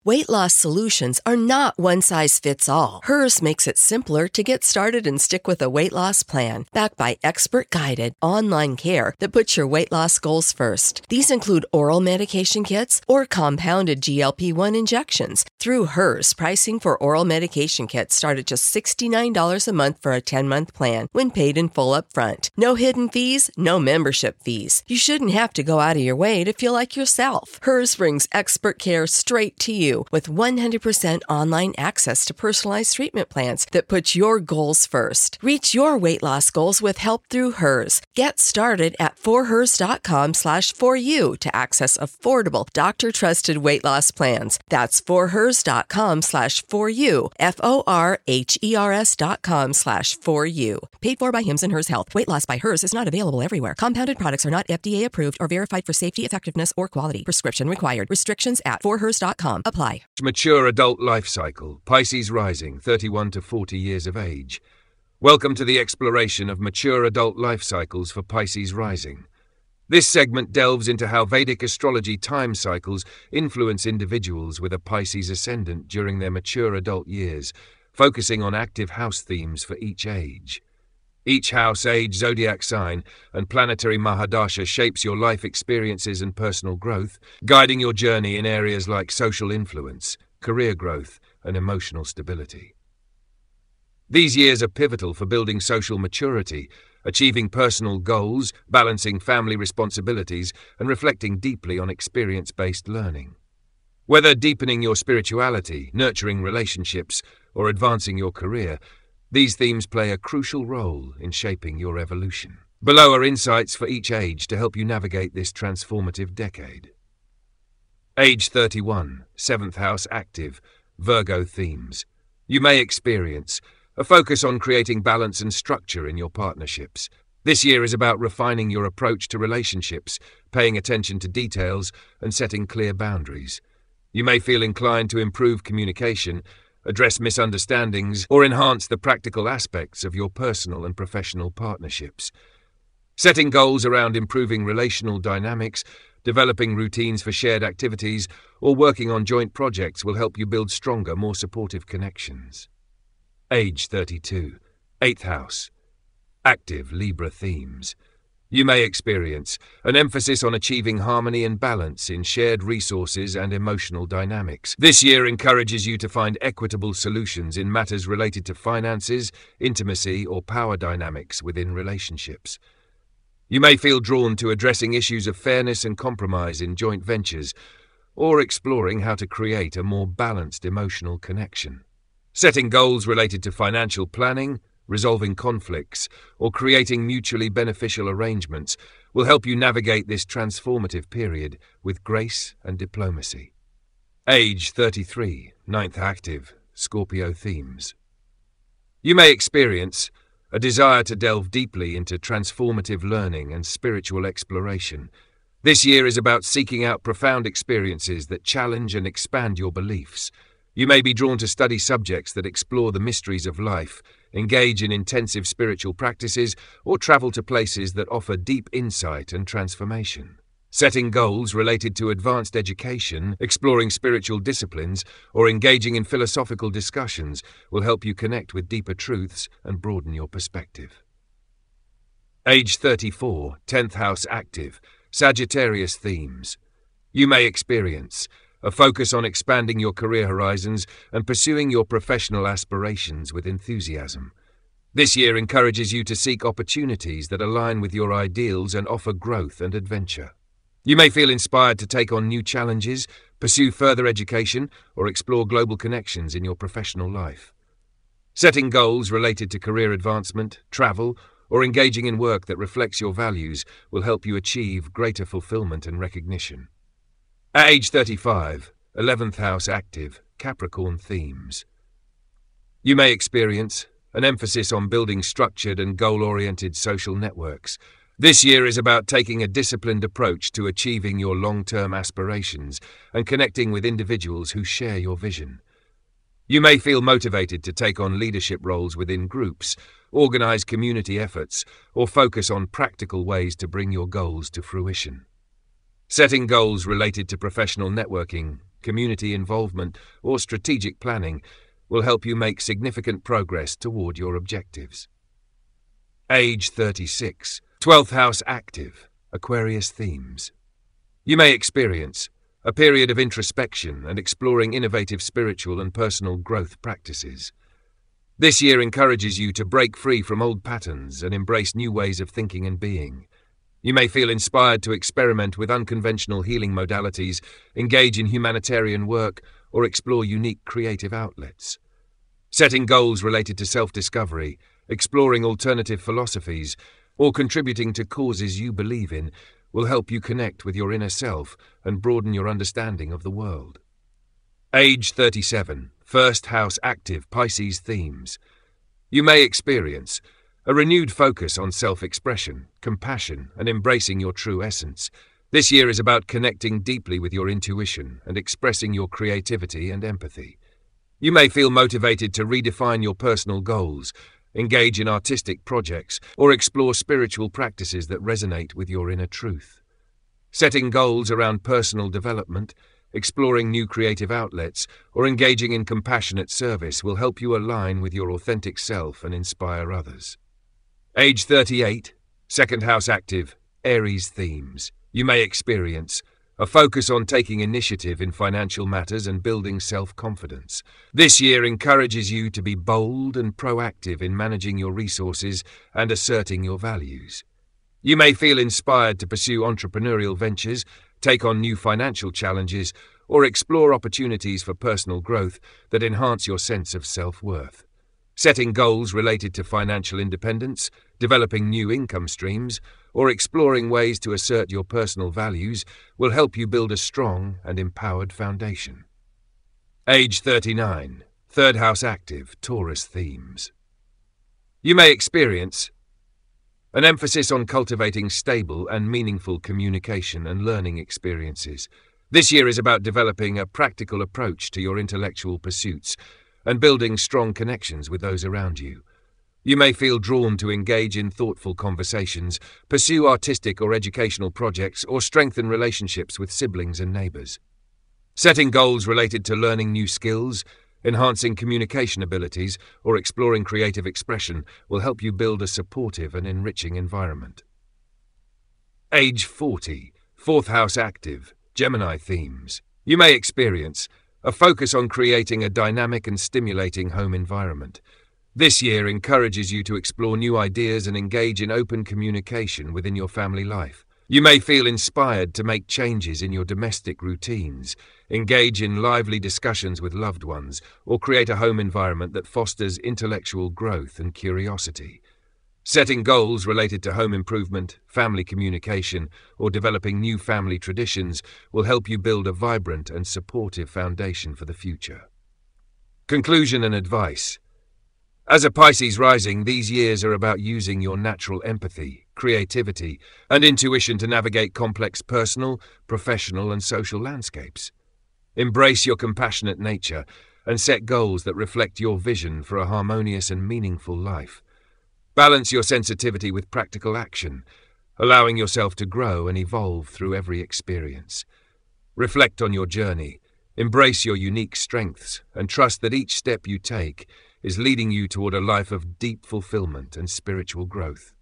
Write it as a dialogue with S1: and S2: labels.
S1: Weight loss solutions are not one size fits all. Hers makes it simpler to get started and stick with a weight loss plan, backed by expert-guided online care that puts your weight loss goals first. These include oral medication kits or compounded GLP-1 injections. Through Hers, pricing for oral medication kits start at just $69 a month for a 10-month plan when paid in full upfront. No hidden fees, no membership fees. You shouldn't have to go out of your way to feel like yourself. Hers brings expert care straight to you with 100% online access to personalized treatment plans that put your goals first. Reach your weight loss goals with help through Hers. Get started at forhers.com/4u to access affordable, doctor-trusted weight loss plans. That's forhers.com/4u, forhers.com/4u. Paid for by Hims and Hers Health. Weight loss by Hers is not available everywhere. Compounded products are not FDA approved or verified for safety, effectiveness, or quality. Prescription required. Restrictions at forhers.com. Apply.
S2: Mature adult life cycle, Pisces rising, 31 to 40 years of age. Welcome to the exploration of mature adult life cycles for Pisces rising. This segment delves into how Vedic astrology time cycles influence individuals with a Pisces ascendant during their mature adult years, focusing on active house themes for each age. Each house, age, zodiac sign, and planetary Mahadasha shapes your life experiences and personal growth, guiding your journey in areas like social influence, career growth, and emotional stability. These years are pivotal for building social maturity, achieving personal goals, balancing family responsibilities, and reflecting deeply on experience-based learning. Whether deepening your spirituality, nurturing relationships, or advancing your career, these themes play a crucial role in shaping your evolution. Below are insights for each age to help you navigate this transformative decade. Age 31, 7th house active, Virgo themes. You may experience a focus on creating balance and structure in your partnerships. This year is about refining your approach to relationships, paying attention to details, and setting clear boundaries. You may feel inclined to improve communication, address misunderstandings, or enhance the practical aspects of your personal and professional partnerships. Setting goals around improving relational dynamics, developing routines for shared activities, or working on joint projects will help you build stronger, more supportive connections. Age 32, 8th house, active Libra themes. You may experience an emphasis on achieving harmony and balance in shared resources and emotional dynamics. This year encourages you to find equitable solutions in matters related to finances, intimacy, or power dynamics within relationships. You may feel drawn to addressing issues of fairness and compromise in joint ventures, or exploring how to create a more balanced emotional connection. Setting goals related to financial planning, resolving conflicts, or creating mutually beneficial arrangements will help you navigate this transformative period with grace and diplomacy. Age 33, 9th active, Scorpio themes. You may experience a desire to delve deeply into transformative learning and spiritual exploration. This year is about seeking out profound experiences that challenge and expand your beliefs. You may be drawn to study subjects that explore the mysteries of life, engage in intensive spiritual practices, or travel to places that offer deep insight and transformation. Setting goals related to advanced education, exploring spiritual disciplines, or engaging in philosophical discussions will help you connect with deeper truths and broaden your perspective. Age 34, 10th house active, Sagittarius themes. You may experience a focus on expanding your career horizons and pursuing your professional aspirations with enthusiasm. This year encourages you to seek opportunities that align with your ideals and offer growth and adventure. You may feel inspired to take on new challenges, pursue further education, or explore global connections in your professional life. Setting goals related to career advancement, travel, or engaging in work that reflects your values will help you achieve greater fulfillment and recognition. At age 35, 11th house active, Capricorn themes. You may experience an emphasis on building structured and goal-oriented social networks. This year is about taking a disciplined approach to achieving your long-term aspirations and connecting with individuals who share your vision. You may feel motivated to take on leadership roles within groups, organize community efforts, or focus on practical ways to bring your goals to fruition. Setting goals related to professional networking community involvement, or strategic planning will help you make significant progress toward your objectives. Age 36. 12th house active. Aquarius themes. You may experience a period of introspection and exploring innovative spiritual and personal growth practices. This year encourages you to break free from old patterns and embrace new ways of thinking and being. You may feel inspired to experiment with unconventional healing modalities, engage in humanitarian work, or explore unique creative outlets. Setting goals related to self-discovery, exploring alternative philosophies, or contributing to causes you believe in will help you connect with your inner self and broaden your understanding of the world. Age 37. First house active. Pisces themes. You may experience a renewed focus on self-expression, compassion, and embracing your true essence. This year is about connecting deeply with your intuition and expressing your creativity and empathy. You may feel motivated to redefine your personal goals, engage in artistic projects, or explore spiritual practices that resonate with your inner truth. Setting goals around personal development, exploring new creative outlets, or engaging in compassionate service will help you align with your authentic self and inspire others. Age 38. Second house active. Aries themes. You may experience a focus on taking initiative in financial matters and building self-confidence. This year encourages you to be bold and proactive in managing your resources and asserting your values. You may feel inspired to pursue entrepreneurial ventures, take on new financial challenges, or explore opportunities for personal growth that enhance your sense of self-worth. Setting goals related to financial independence, developing new income streams, or exploring ways to assert your personal values will help you build a strong and empowered foundation. Age 39. Third house active. Taurus themes. You may experience an emphasis on cultivating stable and meaningful communication and learning experiences. This year is about developing a practical approach to your intellectual pursuits and building strong connections with those around you. You may feel drawn to engage in thoughtful conversations, pursue artistic or educational projects, or strengthen relationships with siblings and neighbors. Setting goals related to learning new skills, enhancing communication abilities, or exploring creative expression will help you build a supportive and enriching environment. Age 40. Fourth house active. Gemini themes. You may experience a focus on creating a dynamic and stimulating home environment. This year encourages you to explore new ideas and engage in open communication within your family life. You may feel inspired to make changes in your domestic routines, engage in lively discussions with loved ones, or create a home environment that fosters intellectual growth and curiosity. Setting goals related to home improvement, family communication, or developing new family traditions will help you build a vibrant and supportive foundation for the future. Conclusion and advice. As a Pisces rising, these years are about using your natural empathy, creativity, and intuition to navigate complex personal, professional, and social landscapes. Embrace your compassionate nature and set goals that reflect your vision for a harmonious and meaningful life. Balance your sensitivity with practical action, allowing yourself to grow and evolve through every experience. Reflect on your journey, embrace your unique strengths, and trust that each step you take is leading you toward a life of deep fulfillment and spiritual growth.